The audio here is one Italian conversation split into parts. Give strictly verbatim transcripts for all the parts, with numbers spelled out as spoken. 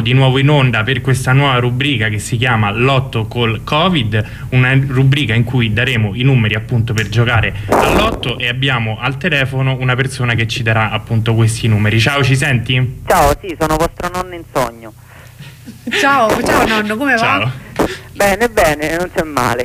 Di nuovo in onda per questa nuova rubrica che si chiama Lotto col Covid, una rubrica in cui daremo i numeri appunto per giocare al lotto, e abbiamo al telefono una persona che ci darà appunto questi numeri. Ciao, ci senti? Ciao, sì, sono vostro nonno in sogno. Ciao, ciao nonno, come Ciao. va? Bene, bene, non c'è male.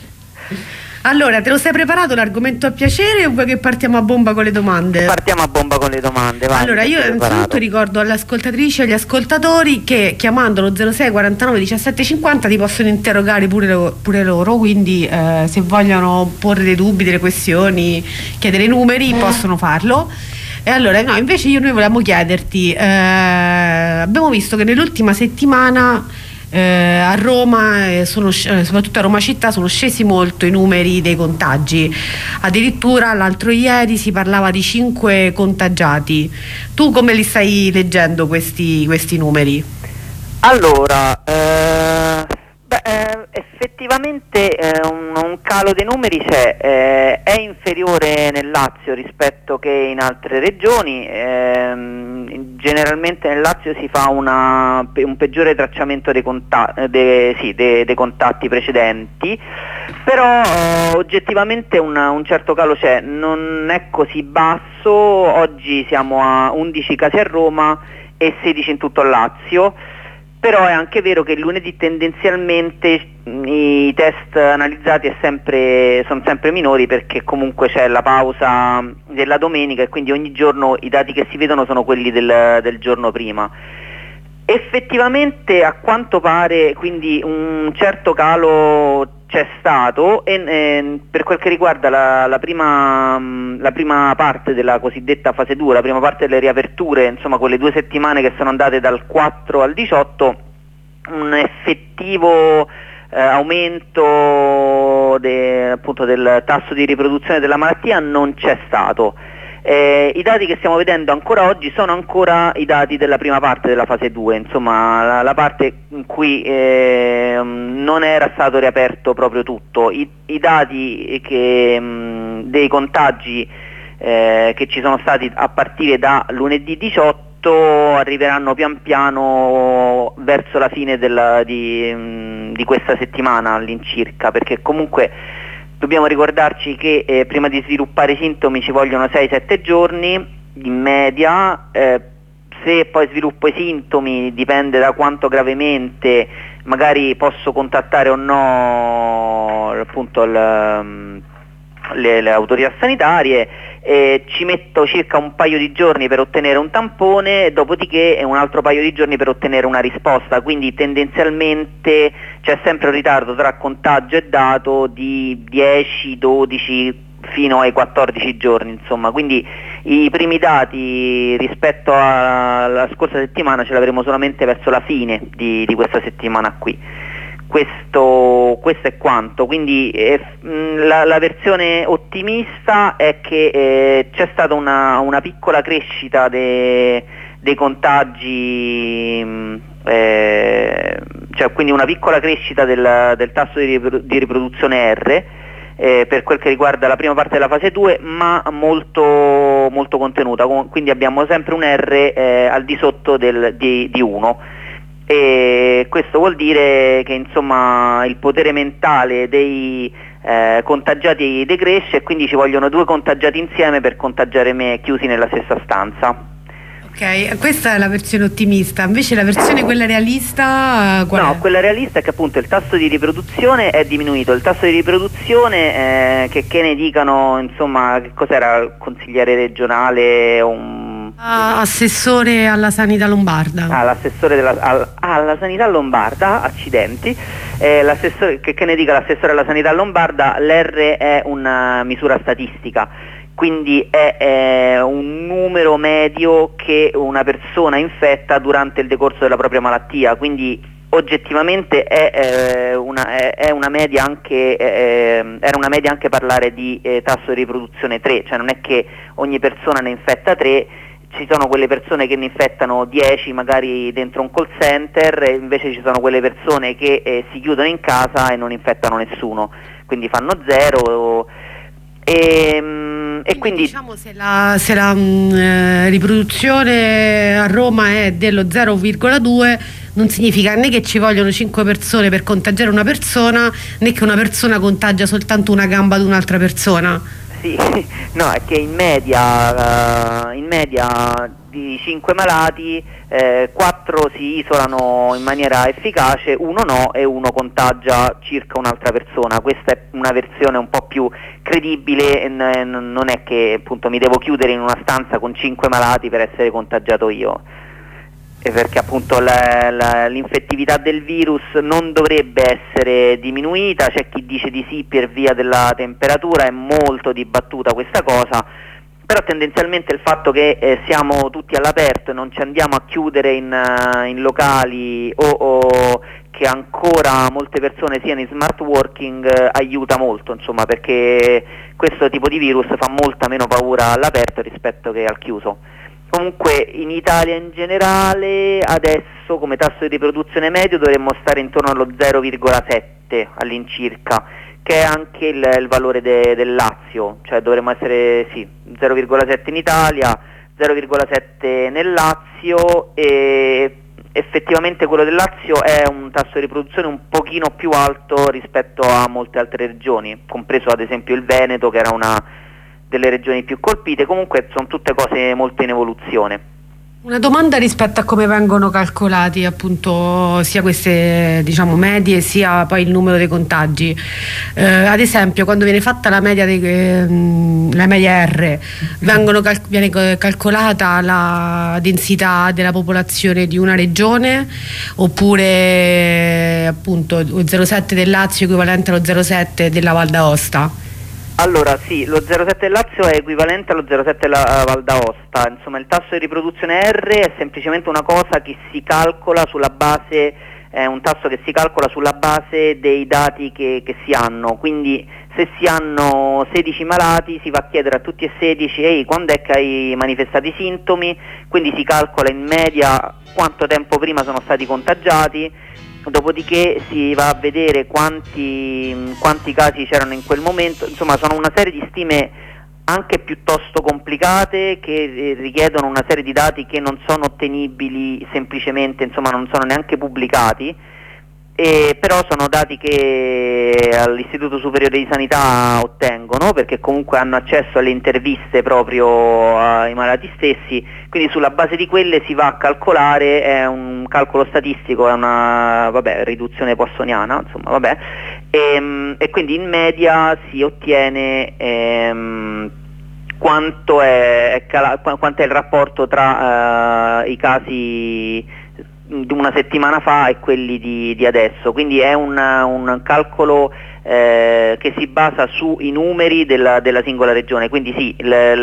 Allora, te lo sei preparato l'argomento a piacere o vuoi che partiamo a bomba con le domande? Partiamo a bomba con le domande, vai. Allora, io innanzitutto ricordo alle ascoltatrici e agli ascoltatori che chiamando lo zero sei quarantanove diciassette cinquanta ti possono interrogare pure, lo, pure loro, quindi eh, se vogliono porre dei dubbi, delle questioni, chiedere i numeri, possono farlo. E allora, no, invece io noi volevamo chiederti, eh, abbiamo visto che nell'ultima settimana Eh, a Roma, eh, sono, eh, soprattutto a Roma città, sono scesi molto i numeri dei contagi. Addirittura l'altro ieri si parlava di cinque contagiati. Tu come li stai leggendo questi, questi numeri? Allora, eh, beh, eh, effettivamente eh, un, un calo dei numeri c'è, eh, è inferiore nel Lazio rispetto che in altre regioni. ehm, Generalmente nel Lazio si fa una, un peggiore tracciamento dei, conta de, sì, de, de contatti precedenti, però eh, oggettivamente un, un certo calo c'è, non è così basso. Oggi siamo a undici casi a Roma e sedici in tutto il Lazio, però è anche vero che lunedì tendenzialmente i test analizzati è sempre, sono sempre minori, perché comunque c'è la pausa della domenica e quindi ogni giorno i dati che si vedono sono quelli del, del giorno prima. Effettivamente a quanto pare quindi un certo calo c'è stato, e eh, per quel che riguarda la, la, prima, la prima parte della cosiddetta fase due, la prima parte delle riaperture, insomma quelle due settimane che sono andate dal quattro al diciotto, un effettivo eh, aumento de, appunto del tasso di riproduzione della malattia non c'è stato. Eh, I dati che stiamo vedendo ancora oggi sono ancora i dati della prima parte della fase due, insomma la, la parte in cui eh, non era stato riaperto proprio tutto. I, i dati che, mh, dei contagi eh, che ci sono stati a partire da lunedì diciotto arriveranno pian piano verso la fine della, di, mh, di questa settimana all'incirca, perché comunque dobbiamo ricordarci che eh, prima di sviluppare i sintomi ci vogliono sei sette giorni in media. eh, se poi sviluppo i sintomi dipende da quanto gravemente magari posso contattare o no appunto il, le, le autorità sanitarie. Eh, ci metto circa un paio di giorni per ottenere un tampone, dopodiché un altro paio di giorni per ottenere una risposta, quindi tendenzialmente c'è sempre un ritardo tra contagio e dato di dieci dodici fino ai quattordici giorni, insomma, quindi i primi dati rispetto alla scorsa settimana ce l'avremo solamente verso la fine di, di questa settimana qui. Questo, questo è quanto, quindi eh, la, la versione ottimista è che eh, c'è stata una, una piccola crescita de, dei contagi, eh, cioè quindi una piccola crescita del, del tasso di, riprodu di riproduzione R eh, per quel che riguarda la prima parte della fase due, ma molto, molto contenuta, quindi abbiamo sempre un R eh, al di sotto del, di, di uno. E questo vuol dire che insomma il potere mentale dei eh, contagiati decresce, e quindi ci vogliono due contagiati insieme per contagiare me chiusi nella stessa stanza. Ok, questa è la versione ottimista, invece la versione quella realista qual no, è? Quella realista è che appunto il tasso di riproduzione è diminuito, il tasso di riproduzione eh, che, che ne dicano, insomma, che cos'era il consigliere regionale o un Ah, assessore alla sanità lombarda. Ah, l'assessore della, all, alla sanità lombarda, accidenti, eh, l'assessore, che, che ne dica l'assessore alla sanità lombarda, l'R è una misura statistica, quindi è, è un numero medio che una persona infetta durante il decorso della propria malattia, quindi oggettivamente è, eh, una, è, è una media anche, eh, era una media anche parlare di eh, tasso di riproduzione tre, cioè non è che ogni persona ne infetta tre. Ci sono quelle persone che ne infettano dieci magari dentro un call center, e invece ci sono quelle persone che eh, si chiudono in casa e non infettano nessuno, quindi fanno zero. E, mh, e quindi diciamo se la, se la mh, riproduzione a Roma è dello zero virgola due, non significa né che ci vogliono cinque persone per contagiare una persona, né che una persona contagia soltanto una gamba ad un'altra persona. Sì, no, è che in media, uh, in media di cinque malati, eh, quattro si isolano in maniera efficace, uno no e uno contagia circa un'altra persona. Questa è una versione un po' più credibile, n- non è che appunto mi devo chiudere in una stanza con cinque malati per essere contagiato io. Perché appunto la, la, l'infettività del virus non dovrebbe essere diminuita, c'è chi dice di sì per via della temperatura, è molto dibattuta questa cosa, però tendenzialmente il fatto che eh, siamo tutti all'aperto e non ci andiamo a chiudere in, uh, in locali o, o che ancora molte persone siano in smart working eh, aiuta molto, insomma, perché questo tipo di virus fa molta meno paura all'aperto rispetto che al chiuso. Comunque in Italia in generale adesso come tasso di riproduzione medio dovremmo stare intorno allo zero virgola sette all'incirca, che è anche il, il valore de, del Lazio, cioè dovremmo essere sì, zero virgola sette in Italia, zero virgola sette nel Lazio, e effettivamente quello del Lazio è un tasso di riproduzione un pochino più alto rispetto a molte altre regioni, compreso ad esempio il Veneto, che era una delle regioni più colpite. Comunque sono tutte cose molto in evoluzione. Una domanda rispetto a come vengono calcolati appunto sia queste diciamo medie sia poi il numero dei contagi. Eh, ad esempio quando viene fatta la media dei, eh, la media R vengono cal- viene calcolata la densità della popolazione di una regione, oppure appunto lo zero virgola sette del Lazio equivalente allo zero virgola sette della Val d'Aosta? Allora sì, lo zero virgola sette del Lazio è equivalente allo zero virgola sette della Val d'Aosta, insomma il tasso di riproduzione R è semplicemente una cosa che si calcola sulla base, è un tasso che si calcola sulla base dei dati che, che si hanno, quindi se si hanno sedici malati si va a chiedere a tutti e sedici ehi quando è che hai manifestato i sintomi, quindi si calcola in media quanto tempo prima sono stati contagiati. Dopodiché si va a vedere quanti, quanti casi c'erano in quel momento, insomma sono una serie di stime anche piuttosto complicate che richiedono una serie di dati che non sono ottenibili semplicemente, insomma non sono neanche pubblicati, e però sono dati che all'Istituto Superiore di Sanità ottengono, perché comunque hanno accesso alle interviste proprio ai malati stessi, quindi sulla base di quelle si va a calcolare, è un calcolo statistico, è una vabbè, riduzione poissoniana, insomma vabbè, e, e quindi in media si ottiene ehm, quanto è, è cala, quanto è il rapporto tra uh, i casi di una settimana fa e quelli di, di adesso, quindi è un, un calcolo eh, che si basa sui numeri della, della singola regione, quindi sì,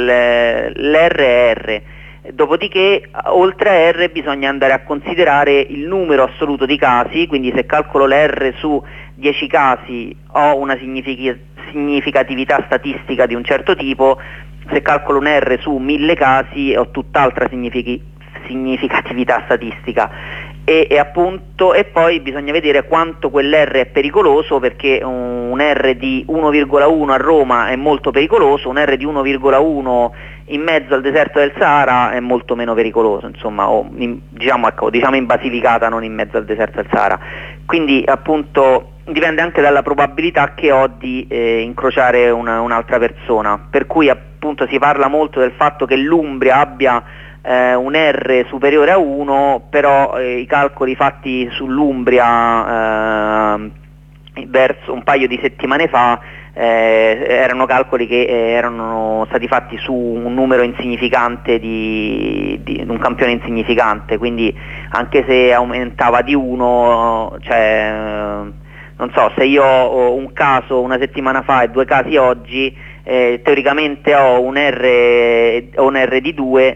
l'R è R, dopodiché oltre a R bisogna andare a considerare il numero assoluto di casi, quindi se calcolo l'R su dieci casi ho una signific- significatività statistica di un certo tipo, se calcolo un R su mille casi ho tutt'altra significatività significatività statistica, e, e appunto e poi bisogna vedere quanto quell'R è pericoloso, perché un R di uno virgola uno a Roma è molto pericoloso, un R di uno virgola uno in mezzo al deserto del Sahara è molto meno pericoloso, insomma, o in, diciamo, ecco, diciamo in Basilicata, non in mezzo al deserto del Sahara, quindi appunto dipende anche dalla probabilità che ho di eh, incrociare una, un'altra persona, per cui appunto si parla molto del fatto che l'Umbria abbia Eh, un R superiore a uno, però eh, i calcoli fatti sull'Umbria eh, verso un paio di settimane fa eh, erano calcoli che eh, erano stati fatti su un numero insignificante di, di un campione insignificante, quindi anche se aumentava di uno, cioè eh, non so, se io ho un caso una settimana fa e due casi oggi, eh, teoricamente ho un R, ho un R di due,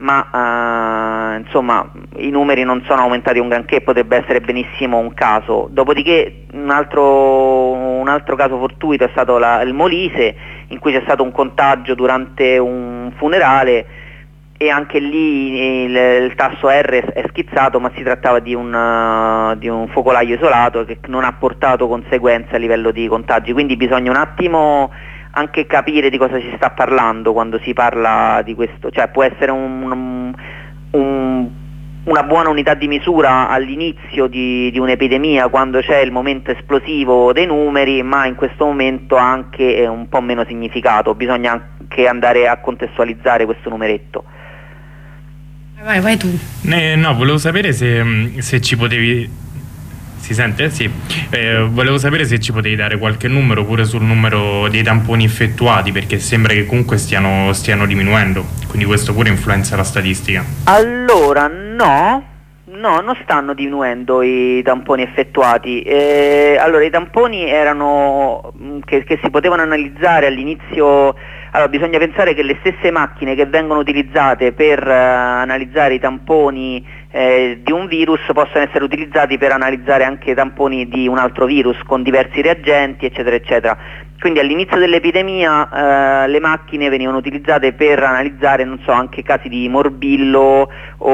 ma uh, insomma i numeri non sono aumentati un granché, potrebbe essere benissimo un caso. Dopodiché un altro, un altro caso fortuito è stato la, il Molise, in cui c'è stato un contagio durante un funerale, e anche lì il, il tasso R è schizzato, ma si trattava di un, uh, di un focolaio isolato che non ha portato conseguenze a livello di contagi, quindi bisogna un attimo anche capire di cosa si sta parlando quando si parla di questo, cioè può essere un, un, un, una buona unità di misura all'inizio di, di un'epidemia, quando c'è il momento esplosivo dei numeri, ma in questo momento ha anche un po' meno significato, bisogna anche andare a contestualizzare questo numeretto. Vai, vai tu. Eh, no, volevo sapere se, se ci potevi... Si sente? Sì. Eh, volevo sapere se ci potevi dare qualche numero pure sul numero dei tamponi effettuati, perché sembra che comunque stiano, stiano diminuendo, quindi questo pure influenza la statistica. Allora, no, no, non stanno diminuendo i tamponi effettuati. Eh, allora, i tamponi erano che, che si potevano analizzare all'inizio. Allora, bisogna pensare che le stesse macchine che vengono utilizzate per uh, analizzare i tamponi eh, di un virus possono essere utilizzati per analizzare anche i tamponi di un altro virus con diversi reagenti, eccetera, eccetera. Quindi all'inizio dell'epidemia eh, le macchine venivano utilizzate per analizzare, non so, anche casi di morbillo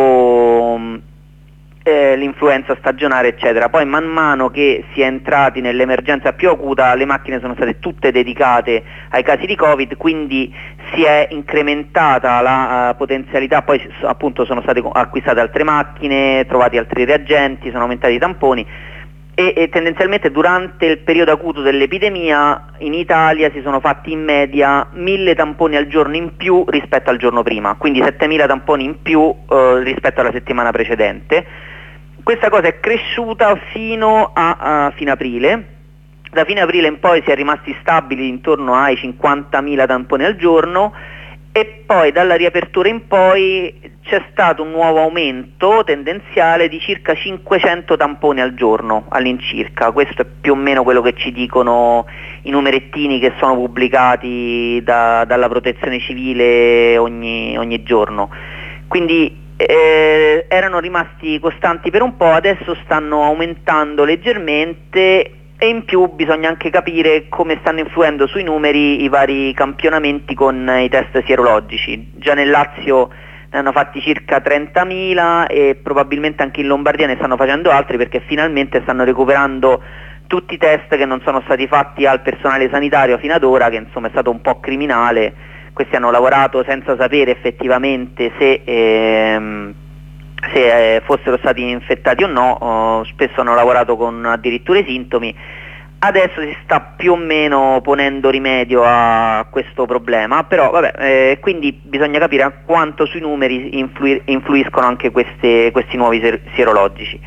o eh, l'influenza stagionale, eccetera. Poi man mano che si è entrati nell'emergenza più acuta, le macchine sono state tutte dedicate ai casi di Covid, quindi si è incrementata la uh, potenzialità, poi appunto sono state acquistate altre macchine, trovati altri reagenti, sono aumentati i tamponi e, e tendenzialmente durante il periodo acuto dell'epidemia in Italia si sono fatti in media mille tamponi al giorno in più rispetto al giorno prima, quindi settemila tamponi in più uh, rispetto alla settimana precedente. Questa cosa è cresciuta fino a, a fine aprile. Da fine aprile in poi si è rimasti stabili intorno ai cinquantamila tamponi al giorno e poi dalla riapertura in poi c'è stato un nuovo aumento tendenziale di circa cinquecento tamponi al giorno all'incirca. Questo è più o meno quello che ci dicono i numerettini che sono pubblicati da, dalla Protezione Civile ogni, ogni giorno. Quindi eh, erano rimasti costanti per un po', adesso stanno aumentando leggermente. E in più bisogna anche capire come stanno influendo sui numeri i vari campionamenti con i test sierologici. Già nel Lazio ne hanno fatti circa trentamila e probabilmente anche in Lombardia ne stanno facendo altri, perché finalmente stanno recuperando tutti i test che non sono stati fatti al personale sanitario fino ad ora, che insomma è stato un po' criminale. Questi hanno lavorato senza sapere effettivamente se... Ehm, se eh, fossero stati infettati o no, oh, spesso hanno lavorato con addirittura i sintomi. Adesso si sta più o meno ponendo rimedio a questo problema, però vabbè, eh, quindi bisogna capire a quanto sui numeri influ- influiscono anche queste, questi nuovi ser- sierologici.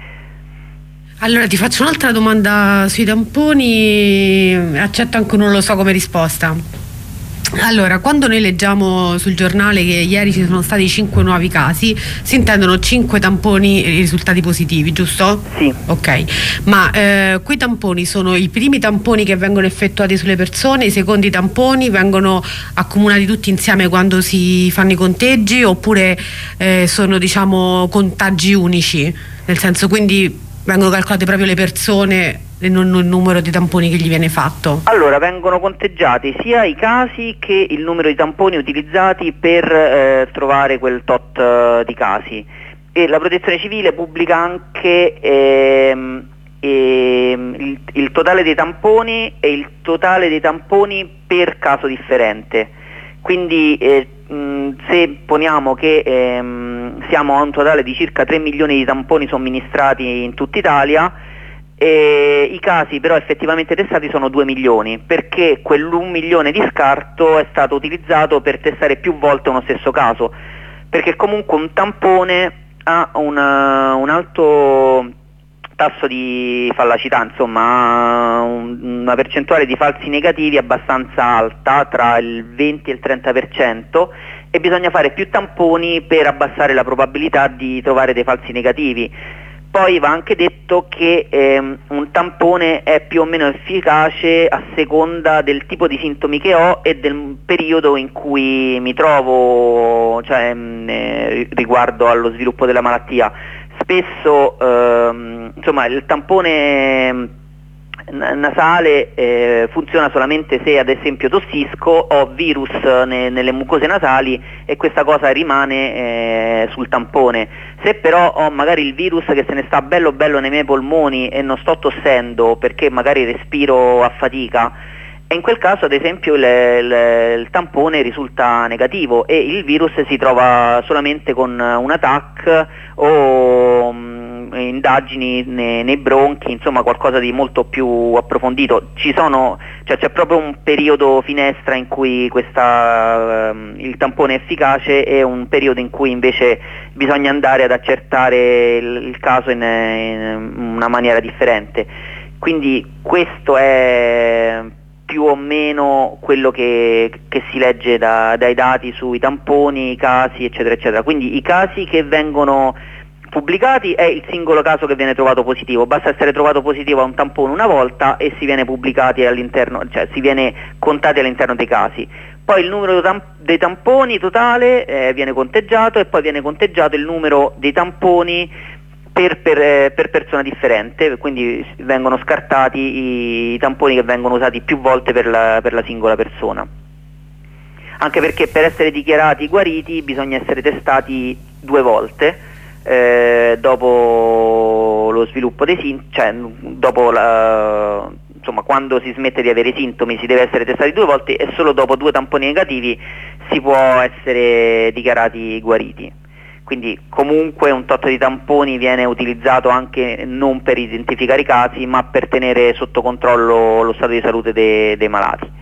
Allora ti faccio un'altra domanda sui tamponi, accetto anche non lo so come risposta. Allora, quando noi leggiamo sul giornale che ieri ci sono stati cinque nuovi casi, si intendono cinque tamponi risultati positivi, giusto? Sì. Ok, ma eh, quei tamponi sono i primi tamponi che vengono effettuati sulle persone, i secondi tamponi vengono accomunati tutti insieme quando si fanno i conteggi, oppure eh, sono, diciamo, contagi unici? Nel senso, quindi vengono calcolate proprio le persone e non il numero di tamponi che gli viene fatto? Allora, vengono conteggiati sia i casi che il numero di tamponi utilizzati per eh, trovare quel tot uh, di casi, e la Protezione Civile pubblica anche ehm, ehm, il, il totale dei tamponi e il totale dei tamponi per caso differente. Quindi eh, mh, se poniamo che ehm, siamo a un totale di circa tre milioni di tamponi somministrati in tutta Italia, e i casi però effettivamente testati sono due milioni, perché quell'un milione di scarto è stato utilizzato per testare più volte uno stesso caso, perché comunque un tampone ha una, un alto tasso di fallacità, insomma un, una percentuale di falsi negativi abbastanza alta, tra il venti e il trenta per cento, e bisogna fare più tamponi per abbassare la probabilità di trovare dei falsi negativi. Poi va anche detto che ehm, un tampone è più o meno efficace a seconda del tipo di sintomi che ho e del periodo in cui mi trovo, cioè mh, eh, riguardo allo sviluppo della malattia. Spesso ehm, insomma, il tampone nasale eh, funziona solamente se ad esempio tossisco, ho virus ne, nelle mucose nasali e questa cosa rimane eh, sul tampone. Se però ho magari il virus che se ne sta bello bello nei miei polmoni e non sto tossendo perché magari respiro a fatica, E in quel caso ad esempio il, il, il tampone risulta negativo e il virus si trova solamente con una T A C o mh, indagini nei, nei bronchi, insomma qualcosa di molto più approfondito. Ci sono, cioè c'è proprio un periodo finestra in cui questa, uh, il tampone è efficace e un periodo in cui invece bisogna andare ad accertare il, il caso in, in una maniera differente. Quindi questo è più o meno quello che, che si legge da, dai dati sui tamponi, i casi eccetera eccetera. Quindi i casi che vengono pubblicati è il singolo caso che viene trovato positivo, basta essere trovato positivo a un tampone una volta e si viene pubblicati all'interno, cioè si viene contati all'interno dei casi. Poi il numero dei tamponi totale eh, viene conteggiato e poi viene conteggiato il numero dei tamponi Per, per, per persona differente, quindi vengono scartati i, i tamponi che vengono usati più volte per la, per la singola persona. Anche perché per essere dichiarati guariti bisogna essere testati due volte eh, dopo lo sviluppo dei sintomi, cioè dopo la, insomma quando si smette di avere i sintomi si deve essere testati due volte e solo dopo due tamponi negativi si può essere dichiarati guariti. Quindi comunque un tot di tamponi viene utilizzato anche non per identificare i casi, ma per tenere sotto controllo lo stato di salute dei, dei malati.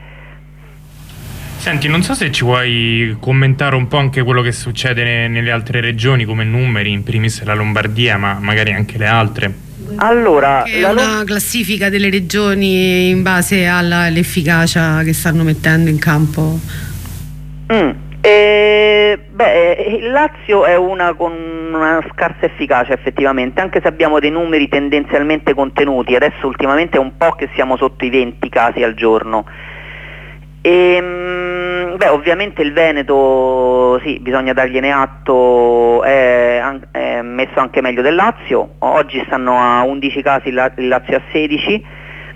Senti, non so se ci vuoi commentare un po' anche quello che succede ne, nelle altre regioni come numeri, in primis la Lombardia, ma magari anche le altre. Allora, è la una classifica delle regioni in base all'efficacia che stanno mettendo in campo. Mm. Eh, beh, il Lazio è una con una scarsa efficacia effettivamente, anche se abbiamo dei numeri tendenzialmente contenuti. Adesso ultimamente è un po' che siamo sotto i venti casi al giorno. E, beh, ovviamente il Veneto, sì, bisogna dargliene atto, è, è messo anche meglio del Lazio. Oggi stanno a undici casi, il Lazio a sedici.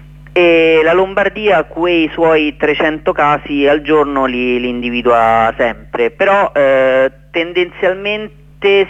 E la Lombardia quei suoi trecento casi al giorno li, li individua sempre, però eh, tendenzialmente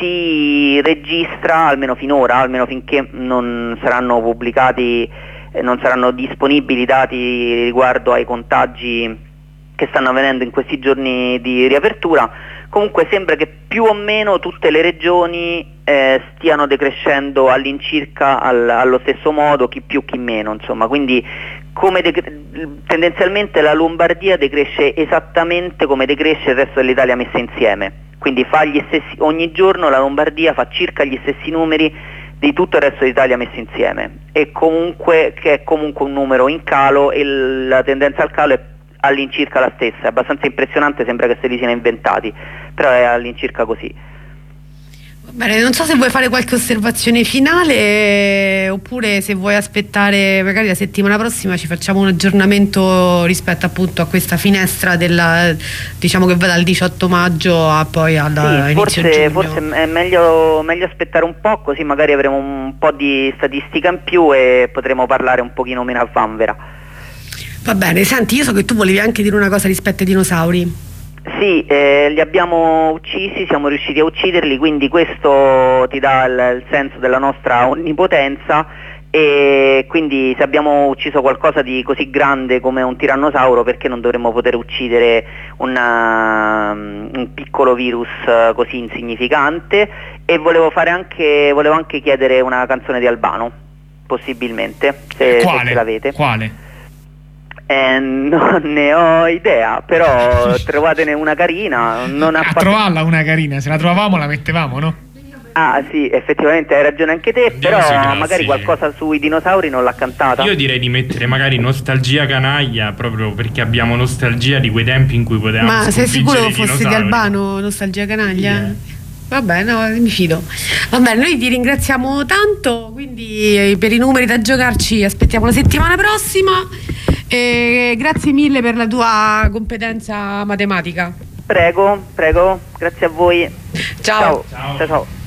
si registra, almeno finora, almeno finché non saranno pubblicati, eh, non saranno disponibili dati riguardo ai contagi che stanno avvenendo in questi giorni di riapertura. Comunque sembra che più o meno tutte le regioni eh, stiano decrescendo all'incirca al, allo stesso modo, chi più chi meno, insomma, quindi come tendenzialmente la Lombardia decresce esattamente come decresce il resto dell'Italia messa insieme, quindi fa gli stessi, ogni giorno la Lombardia fa circa gli stessi numeri di tutto il resto d'Italia messo insieme, e comunque che è comunque un numero in calo e la tendenza al calo è all'incirca la stessa. È abbastanza impressionante, sembra che se li siano inventati, però è all'incirca così. Bene, non so se vuoi fare qualche osservazione finale eh, oppure se vuoi aspettare magari la settimana prossima ci facciamo un aggiornamento rispetto appunto a questa finestra della, diciamo che va dal diciotto maggio a poi alla sì, inizio forse, giugno. forse è meglio, meglio aspettare un po', così magari avremo un po' di statistica in più e potremo parlare un pochino meno a vanvera. Va bene, senti, io so che tu volevi anche dire una cosa rispetto ai dinosauri. Sì, eh, li abbiamo uccisi, siamo riusciti a ucciderli, quindi questo ti dà il, il senso della nostra onnipotenza, e quindi se abbiamo ucciso qualcosa di così grande come un tirannosauro, perché non dovremmo poter uccidere una, un piccolo virus così insignificante? E volevo fare anche, volevo anche chiedere una canzone di Albano, possibilmente, se, Quale? se ce l'avete. Quale? Eh, non ne ho idea, però trovatene una carina. Non a ha fatto... trovarla una carina, se la trovavamo la mettevamo, no? Ah sì, effettivamente hai ragione anche te, Dio però sì, grazie. magari qualcosa sui dinosauri non l'ha cantata. Io direi di mettere magari Nostalgia Canaglia, proprio perché abbiamo nostalgia di quei tempi in cui potevamo Ma sei sicuro che fosse di dinosauri. Albano, Nostalgia Canaglia? Yeah. Vabbè, no, mi fido. Vabbè, noi ti ringraziamo tanto, quindi eh, per i numeri da giocarci aspettiamo la settimana prossima. E grazie mille per la tua competenza matematica. Prego, prego, grazie a voi. Ciao. Ciao, ciao. ciao.